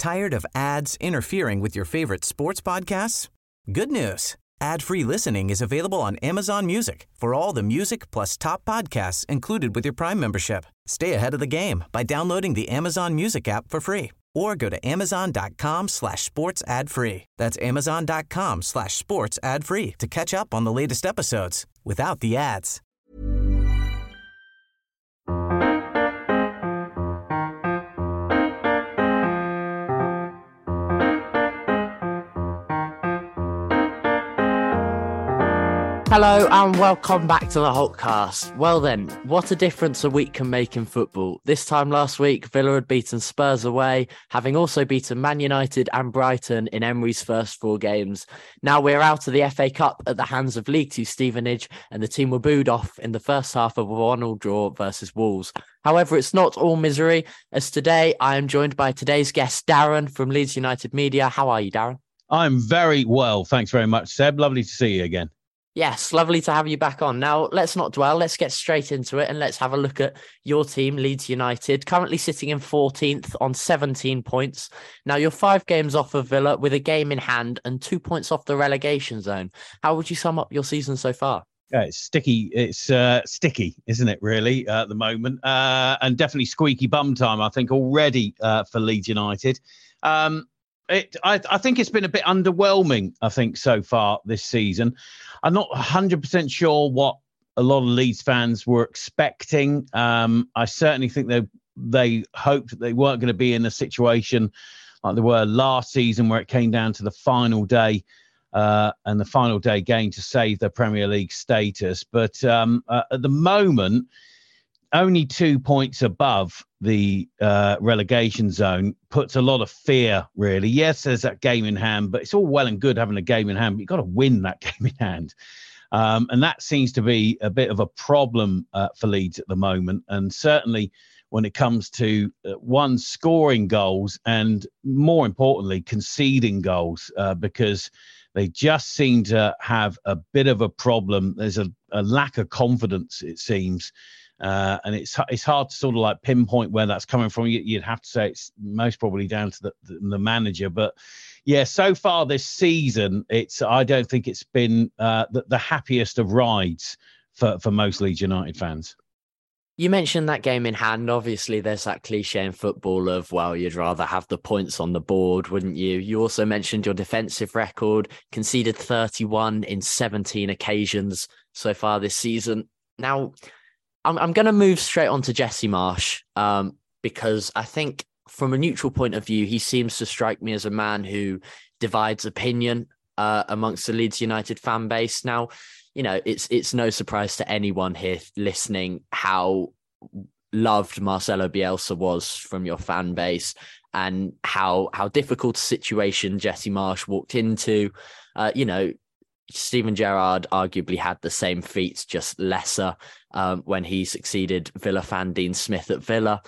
Tired of ads interfering with your favorite sports podcasts? Good news. Ad-free listening is available on Amazon Music for all the music plus top podcasts included with your Prime membership. Stay ahead of the game by downloading the Amazon Music app for free or go to amazon.com/sports ad free. That's amazon.com/sports ad free to catch up on the latest episodes without the ads. Hello and welcome back to the Hulkcast. Well then, what a difference a week can make in football. This time last week, Villa had beaten Spurs away, having also beaten Man United and Brighton in Emery's first 4 games. Now we're out of the FA Cup at the hands of League Two Stevenage, and the team were booed off in the first half of a 1-1 draw versus Wolves. However, it's not all misery, as today I am joined by today's guest, Darren from Leeds United Media. How are you, Darren? I'm very well, thanks very much, Seb. Lovely to see you again. Yes, lovely to have you back on. Now, let's not dwell. Let's get straight into it and let's have a look at your team, Leeds United, currently sitting in 14th on 17 points. Now, you're 5 games off of Villa with a game in hand and 2 points off the relegation zone. How would you sum up your season so far? Yeah, it's sticky. It's sticky, isn't it, really, at the moment? And definitely squeaky bum time, I think, already for Leeds United. I think it's been a bit underwhelming, I think, so far this season. I'm not 100% sure what a lot of Leeds fans were expecting. I certainly think they hoped that they weren't going to be in a situation like they were last season, where it came down to the final day and the final day game to save their Premier League status. But at the moment, only 2 points above the relegation zone puts a lot of fear, really. Yes, there's that game in hand, but it's all well and good having a game in hand, but you've got to win that game in hand. And that seems to be a bit of a problem for Leeds at the moment. And certainly when it comes to scoring goals and, more importantly, conceding goals, because they just seem to have a bit of a problem. There's a lack of confidence, it seems. And it's hard to sort of like pinpoint where that's coming from. You'd have to say it's most probably down to the manager. But yeah, so far this season, I don't think it's been the happiest of rides for most Leeds United fans. You mentioned that game in hand. Obviously, there's that cliche in football of, well, you'd rather have the points on the board, wouldn't you? You also mentioned your defensive record, conceded 31 in 17 occasions so far this season. Now, I'm going to move straight on to Jesse Marsch because I think from a neutral point of view, he seems to strike me as a man who divides opinion amongst the Leeds United fan base. Now, you know, it's no surprise to anyone here listening how loved Marcelo Bielsa was from your fan base and how difficult a situation Jesse Marsch walked into. Steven Gerrard arguably had the same feats, just lesser, when he succeeded Villa fan Dean Smith at Villa.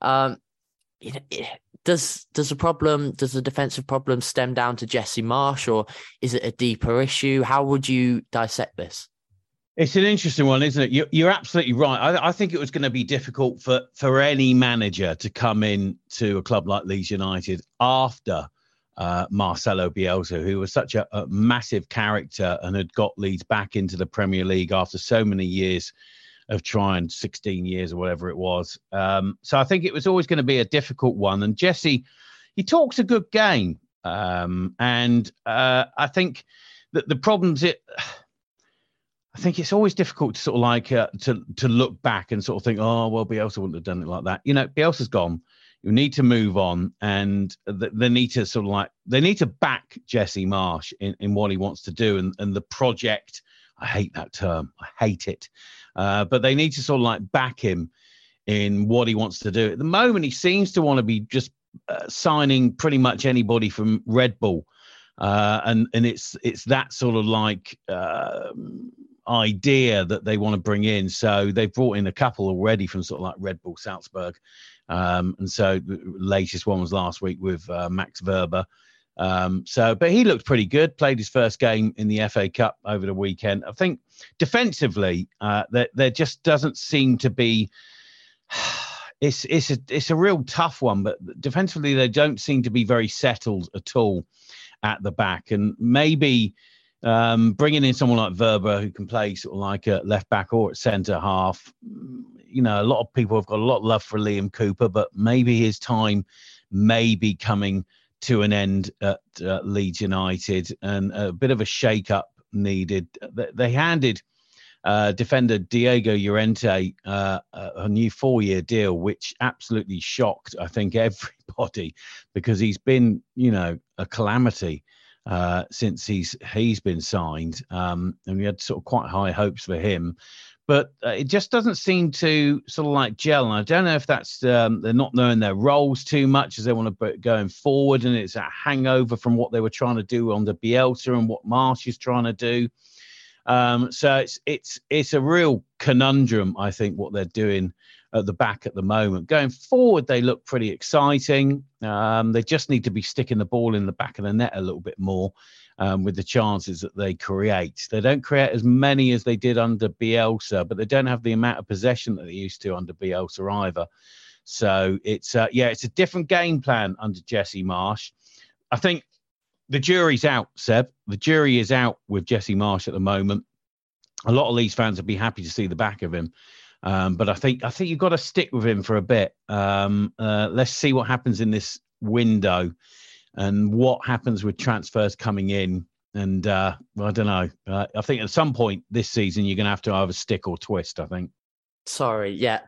Does the defensive problem stem down to Jesse Marsch, or is it a deeper issue? How would you dissect this? It's an interesting one, isn't it? You're absolutely right. I think it was going to be difficult for any manager to come in to a club like Leeds United after Marcelo Bielsa, who was such a massive character and had got Leeds back into the Premier League after so many years of trying, 16 years or whatever it was. So I think it was always going to be a difficult one. And Jesse, he talks a good game. And I think that the problems I think it's always difficult to sort of like to look back and sort of think, oh, well, Bielsa wouldn't have done it like that. You know, Bielsa's gone. You need to move on, and they need to sort of like they need to back Jesse Marsch in what he wants to do and the project. I hate that term. I hate it. But they need to sort of like back him in what he wants to do. At the moment, he seems to want to be just signing pretty much anybody from Red Bull. And it's that sort of like idea that they want to bring in. So they've brought in a couple already from sort of like Red Bull Salzburg. And so the latest one was last week with Max Verber. But he looked pretty good, played his first game in the FA Cup over the weekend. I think defensively, there just doesn't seem to be, it's a real tough one. But defensively, they don't seem to be very settled at all at the back, and maybe bringing in someone like Verba who can play sort of like a left back or at centre half. You know, a lot of people have got a lot of love for Liam Cooper, but maybe his time may be coming to an end at Leeds United, and a bit of a shake-up needed. They handed defender Diego Llorente a new 4-year deal, which absolutely shocked, I think, everybody, because he's been, you know, a calamity since he's been signed, and we had sort of quite high hopes for him. But it just doesn't seem to sort of like gel. And I don't know if that's they're not knowing their roles too much as they want to going forward, and it's a hangover from what they were trying to do under Bielsa and what Marsch is trying to do. So it's a real conundrum, I think, what they're doing at the back at the moment. Going forward, they look pretty exciting. They just need to be sticking the ball in the back of the net a little bit more. With the chances that they create. They don't create as many as they did under Bielsa, but they don't have the amount of possession that they used to under Bielsa either. So it's a different game plan under Jesse Marsch. I think the jury's out, Seb. The jury is out with Jesse Marsch at the moment. A lot of Leeds fans would be happy to see the back of him. But I think you've got to stick with him for a bit. Let's see what happens in this window and what happens with transfers coming in. And I don't know. I think at some point this season, you're going to have to either stick or twist, I think. Sorry. Yeah.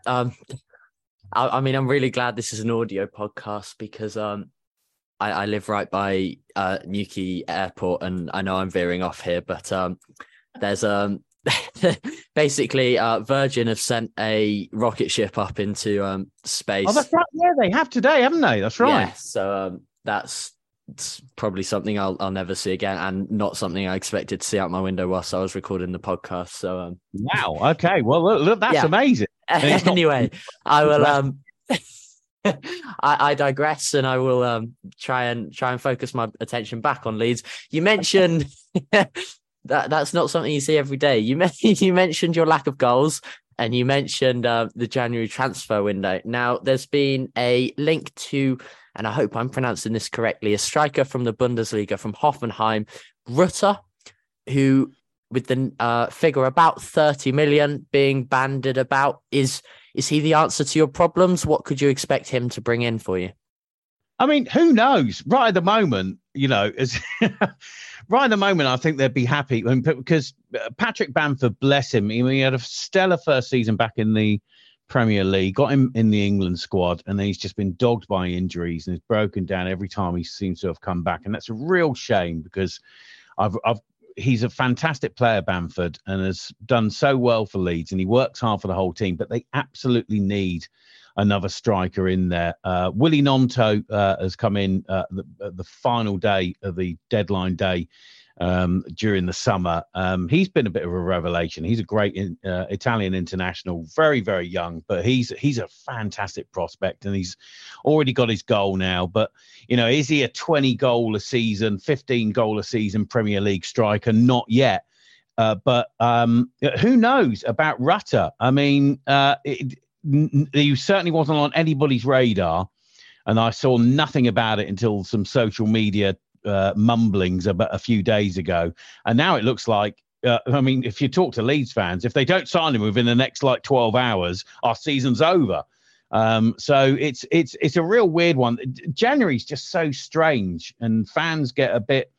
I mean, I'm really glad this is an audio podcast because I live right by Newquay Airport, and I know I'm veering off here, but there's basically Virgin have sent a rocket ship up into space. Oh, that's right. Yeah, they have today, haven't they? That's right. Yeah, so that's probably something I'll never see again, and not something I expected to see out my window whilst I was recording the podcast. So wow. Okay. Well, look that's amazing. Anyway, I will. I digress, and I will try and focus my attention back on Leeds. You mentioned that's not something you see every day. You mentioned your lack of goals, and you mentioned the January transfer window. Now, there's been a link to, and I hope I'm pronouncing this correctly, a striker from the Bundesliga from Hoffenheim, Rutter, who, with the figure about 30 million being banded about, is he the answer to your problems? What could you expect him to bring in for you? I mean, who knows? Right at the moment, you know, right at the moment, I think they'd be happy because Patrick Bamford, bless him, he had a stellar first season back in the Premier League, got him in the England squad, and then he's just been dogged by injuries and is broken down every time he seems to have come back. And that's a real shame because he's a fantastic player, Bamford, and has done so well for Leeds, and he works hard for the whole team, but they absolutely need another striker in there. Willy Gnonto has come in the final day of the deadline day during the summer. He's been a bit of a revelation. He's a great Italian international, very, very young, but he's a fantastic prospect, and he's already got his goal now. But, you know, is he a 20 goal a season, 15 goal a season Premier League striker? Not yet. But who knows about Rutter? I mean, he certainly wasn't on anybody's radar, and I saw nothing about it until some social media mumblings about a few days ago. And now it looks like, I mean, if you talk to Leeds fans, if they don't sign him within the next 12 hours, our season's over. So it's a real weird one. January's just so strange, and fans get a bit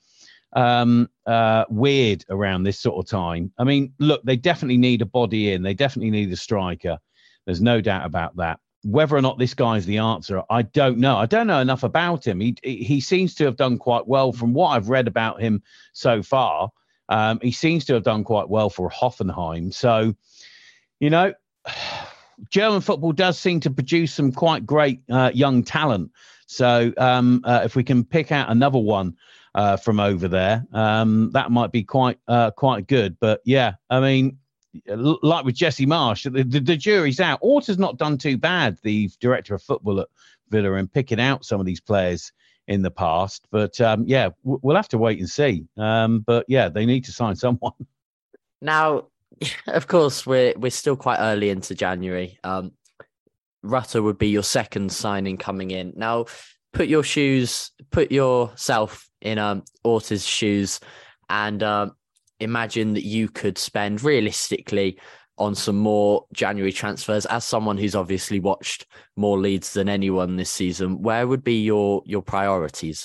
weird around this sort of time. I mean, look, they definitely need a body in. They definitely need a striker. There's no doubt about that. Whether or not this guy's the answer, I don't know. I don't know enough about him. He seems to have done quite well from what I've read about him so far. He seems to have done quite well for Hoffenheim. So, you know, German football does seem to produce some quite great young talent. So if we can pick out another one from over there, that might be quite good. But yeah, I mean, like with Jesse Marsch, the jury's out. Orta's not done too bad, the director of football at Villa, in picking out some of these players in the past. But yeah, we'll have to wait and see. But yeah, they need to sign someone. Now, of course, we're still quite early into January. Rutter would be your second signing coming in. Now, put yourself in Orta's shoes and imagine that you could spend realistically on some more January transfers. As someone who's obviously watched more Leeds than anyone this season, where would be your priorities?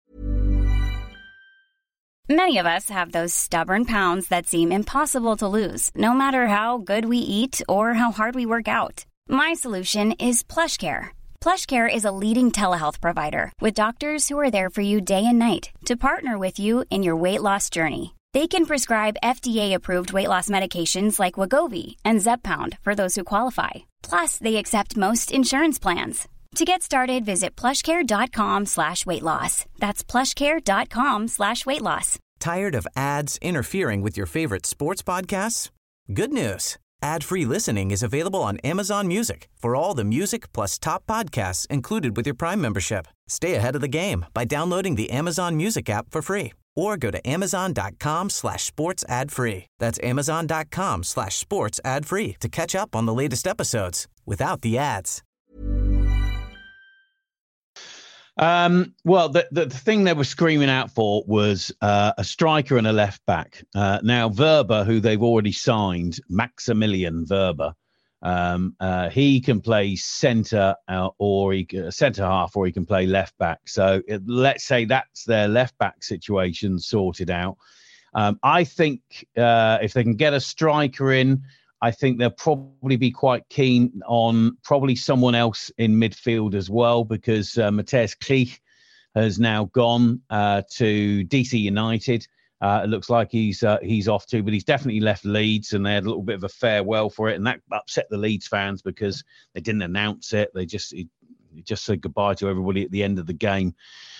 Many of us have those stubborn pounds that seem impossible to lose, no matter how good we eat or how hard we work out. My solution is PlushCare. PlushCare is a leading telehealth provider with doctors who are there for you day and night to partner with you in your weight loss journey. They can prescribe FDA-approved weight loss medications like Wegovy and Zepbound for those who qualify. Plus, they accept most insurance plans. To get started, visit plushcare.com/weightloss. That's plushcare.com/weightloss. Tired of ads interfering with your favorite sports podcasts? Good news. Ad-free listening is available on Amazon Music for all the music plus top podcasts included with your Prime membership. Stay ahead of the game by downloading the Amazon Music app for free or go to amazon.com/sports ad free. That's amazon.com/sports ad free to catch up on the latest episodes without the ads. Well, the thing they were screaming out for was a striker and a left back. Now, Verba, who they've already signed, Maximilian Verba, he can play centre or centre half, or he can play left back. So let's say that's their left back situation sorted out. I think if they can get a striker in, I think they'll probably be quite keen on probably someone else in midfield as well, because Matthias Klich has now gone to DC United. It looks like he's off too, but he's definitely left Leeds, and they had a little bit of a farewell for it, and that upset the Leeds fans because they didn't announce it. They just said goodbye to everybody at the end of the game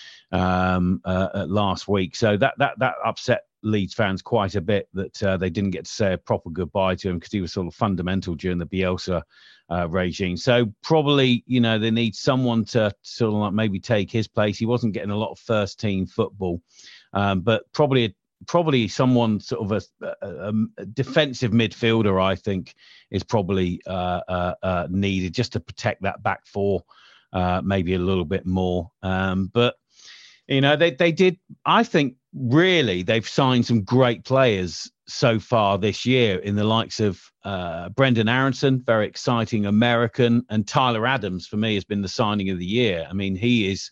last week. So that upset Leeds fans quite a bit that they didn't get to say a proper goodbye to him, because he was sort of fundamental during the Bielsa regime. So probably, they need someone to sort of like maybe take his place. He wasn't getting a lot of first team football, but probably someone sort of a defensive midfielder, I think, is probably needed just to protect that back four maybe a little bit more. But they did, I think, really, they've signed some great players so far this year in the likes of Brendan Aronson, very exciting American, and Tyler Adams, for me, has been the signing of the year. I mean, he is,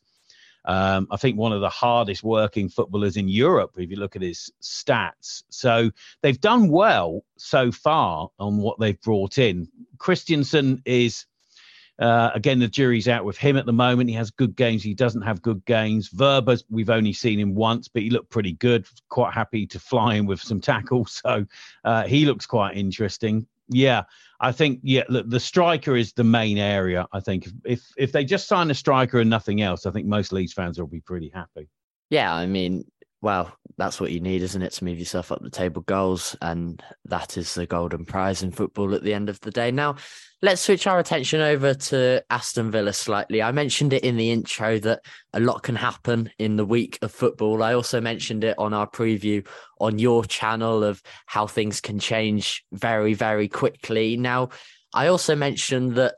I think, one of the hardest working footballers in Europe, if you look at his stats. So they've done well so far on what they've brought in. Christensen is, again, the jury's out with him at the moment. He has good games. He doesn't have good games. Verba, we've only seen him once, but he looked pretty good. Quite happy to fly in with some tackles. So he looks quite interesting. Yeah, I think, look, the striker is the main area. I think if they just sign a striker and nothing else, I think most Leeds fans will be pretty happy. Yeah, I mean, well, that's what you need, isn't it, to move yourself up the table goals, and that is the golden prize in football at the end of the day. Now, let's switch our attention over to Aston Villa slightly. I mentioned it in the intro that a lot can happen in the week of football. I also mentioned it on our preview on your channel of how things can change very, very quickly. Now, I also mentioned that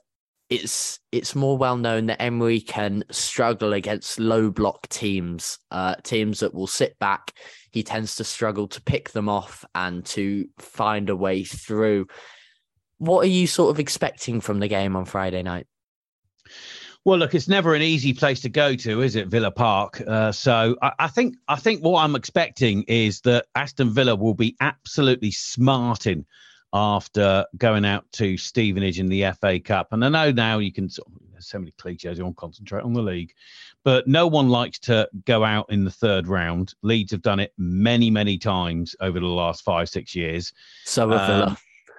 it's more well known that Emery can struggle against low block teams, teams that will sit back. He tends to struggle to pick them off and to find a way through. What are you sort of expecting from the game on Friday night? Well, look, it's never an easy place to go to, is it, Villa Park? So I think what I'm expecting is that Aston Villa will be absolutely smarting after going out to Stevenage in the FA Cup. And I know now you can, there's so many cliches, you want to concentrate on the league, but no one likes to go out in the third round. Leeds have done it many, many times over the last 5-6 years. So have Villa.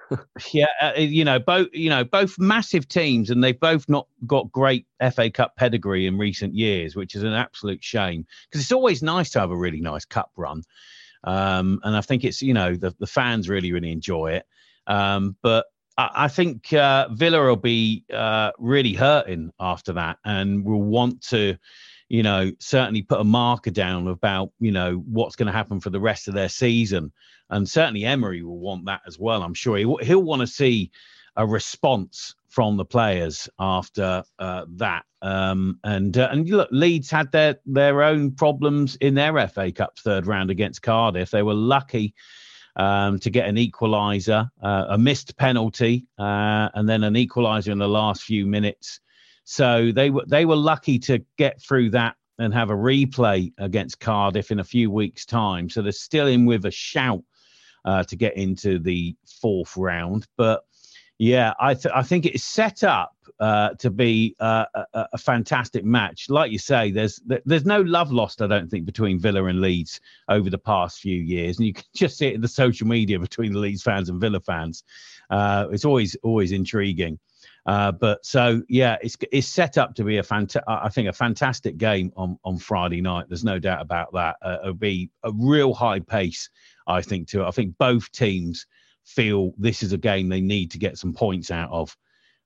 Both massive teams, and they've both not got great FA Cup pedigree in recent years, which is an absolute shame, because it's always nice to have a really nice cup run. And I think it's, the fans really, really enjoy it. But I think Villa will be really hurting after that, and will want to, certainly put a marker down about, what's going to happen for the rest of their season. And certainly Emery will want that as well. I'm sure he'll want to see a response from the players after that. And look, Leeds had their own problems in their FA Cup third round against Cardiff. They were lucky to get an equaliser, a missed penalty, and then an equaliser in the last few minutes. So they were lucky to get through that and have a replay against Cardiff in a few weeks' time. So they're still in with a shout to get into the fourth round. But yeah, I think it's set up to be a fantastic match. Like you say, there's no love lost, I don't think, between Villa and Leeds over the past few years, and you can just see it in the social media between the Leeds fans and Villa fans. It's always intriguing. But so yeah, it's set up to be a fantastic game on Friday night. There's no doubt about that. It'll be a real high pace, I think. I think both teams feel this is a game they need to get some points out of.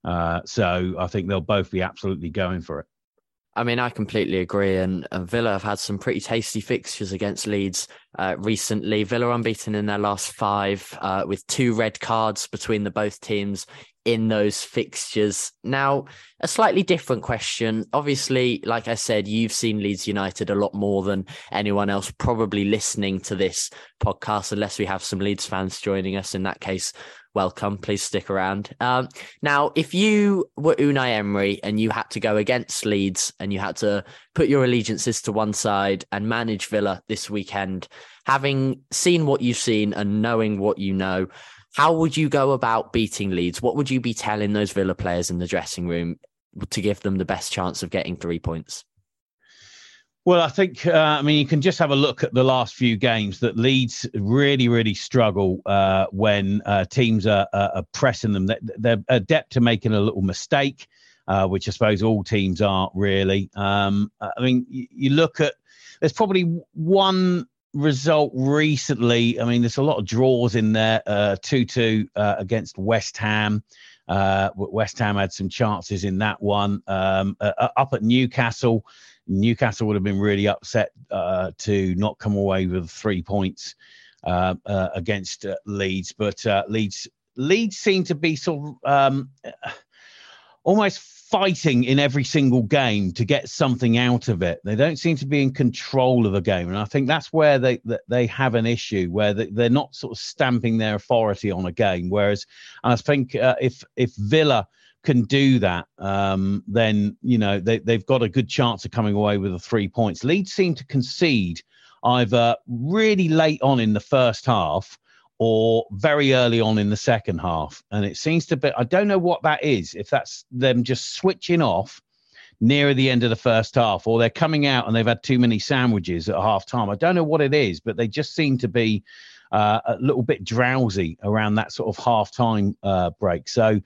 So I think they'll both be absolutely going for it. I mean, I completely agree. And Villa have had some pretty tasty fixtures against Leeds recently. Villa unbeaten in their last 5 with 2 red cards between the both teams in those fixtures. Now, a slightly different question. Obviously, like I said, you've seen Leeds United a lot more than anyone else probably listening to this podcast, unless we have some Leeds fans joining us. In that case, welcome. Please stick around. Now, if you were Unai Emery and you had to go against Leeds and you had to put your allegiances to one side and manage Villa this weekend, having seen what you've seen and knowing what you know, how would you go about beating Leeds? What would you be telling those Villa players in the dressing room to give them the best chance of getting 3 points? Well, I think, you can just have a look at the last few games that Leeds really, really struggle when teams are pressing them. They're adept to making a little mistake, which I suppose all teams are really. You look at, there's probably one result recently. I mean, there's a lot of draws in there, 2-2 against West Ham. West Ham had some chances in that one. Up at Newcastle would have been really upset to not come away with 3 points against Leeds. But Leeds seem to be sort of almost fighting in every single game to get something out of it. They don't seem to be in control of the game. And I think that's where they have an issue, where they're not sort of stamping their authority on a game. Whereas I think if Villa can do that, then, they've got a good chance of coming away with the 3 points. Leeds seem to concede either really late on in the first half or very early on in the second half. And it seems to be, I don't know what that is, if that's them just switching off near the end of the first half, or they're coming out and they've had too many sandwiches at half time. I don't know what it is, but they just seem to be a little bit drowsy around that sort of half-time break. So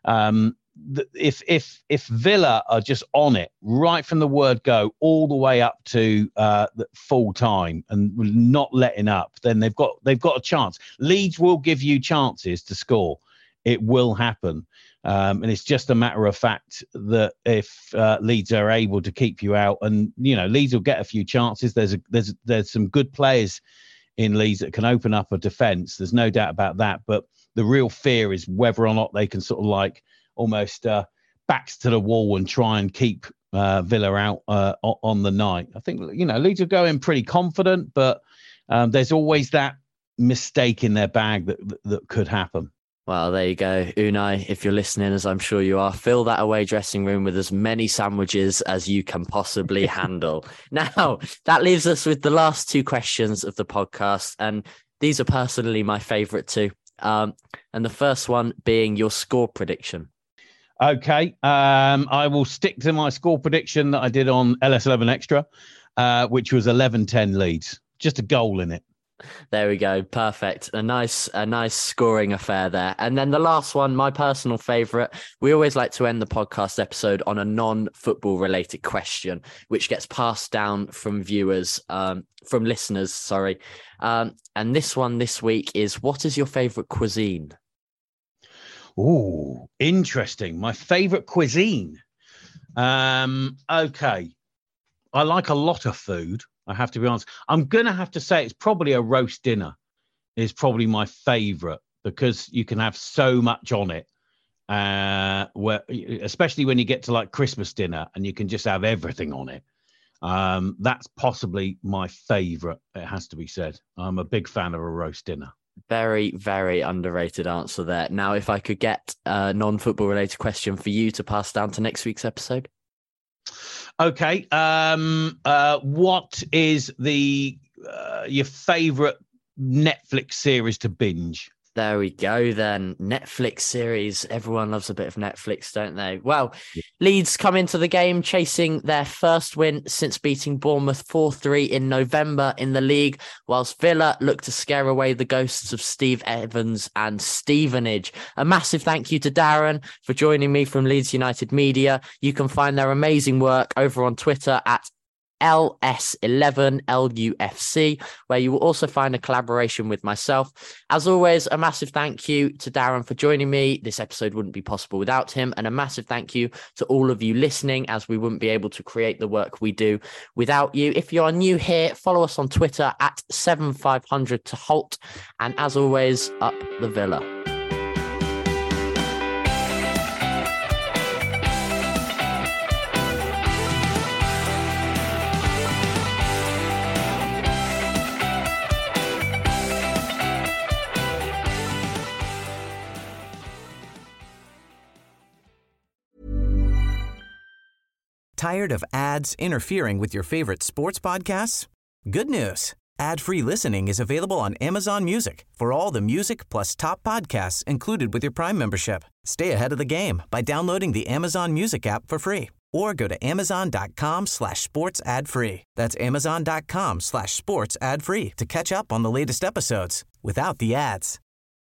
if Villa are just on it right from the word go all the way up to the full time and not letting up, then they've got a chance. Leeds will give you chances to score. It will happen. And it's just a matter of fact that if Leeds are able to keep you out, and Leeds will get a few chances. There's some good players in Leeds that can open up a defence. There's no doubt about that. But the real fear is whether or not they can sort of like almost backs to the wall and try and keep Villa out on the night. I think, Leeds will go in pretty confident, but there's always that mistake in their bag that could happen. Well, there you go. Unai, if you're listening, as I'm sure you are, fill that away dressing room with as many sandwiches as you can possibly handle. Now, that leaves us with the last 2 questions of the podcast. And these are personally my favourite 2. And the first one being your score prediction. Okay. I will stick to my score prediction that I did on LS11 Extra, which was 11-10 Leeds. Just a goal in it. There we go. Perfect. A nice scoring affair there. And then the last one, my personal favourite. We always like to end the podcast episode on a non-football related question, which gets passed down from listeners. Sorry. And this one this week is, what is your favourite cuisine? Oh, interesting. My favourite cuisine. Okay. I like a lot of food. I have to be honest. I'm going to have to say it's probably a roast dinner is probably my favourite, because you can have so much on it. where, especially when you get to like Christmas dinner and you can just have everything on it. That's possibly my favourite, it has to be said. I'm a big fan of a roast dinner. Very, very underrated answer there. Now, if I could get a non-football related question for you to pass down to next week's episode. Okay. What is your favourite Netflix series to binge? There we go then. Netflix series. Everyone loves a bit of Netflix, don't they? Well, Leeds come into the game chasing their first win since beating Bournemouth 4-3 in November in the league, whilst Villa look to scare away the ghosts of Steve Evans and Stevenage. A massive thank you to Darren for joining me from Leeds United Media. You can find their amazing work over on Twitter at LS11LUFC, where you will also find a collaboration with myself. As always, a massive thank you to Darren for joining me. This episode wouldn't be possible without him, and a massive thank you to all of you listening, as we wouldn't be able to create the work we do without you. If you are new here, follow us on Twitter at 7500 to Halt, and as always, up the Villa. Tired of ads interfering with your favorite sports podcasts? Good news. Ad-free listening is available on Amazon Music for all the music plus top podcasts included with your Prime membership. Stay ahead of the game by downloading the Amazon Music app for free or go to amazon.com/sports ad free. That's amazon.com/sports ad free to catch up on the latest episodes without the ads.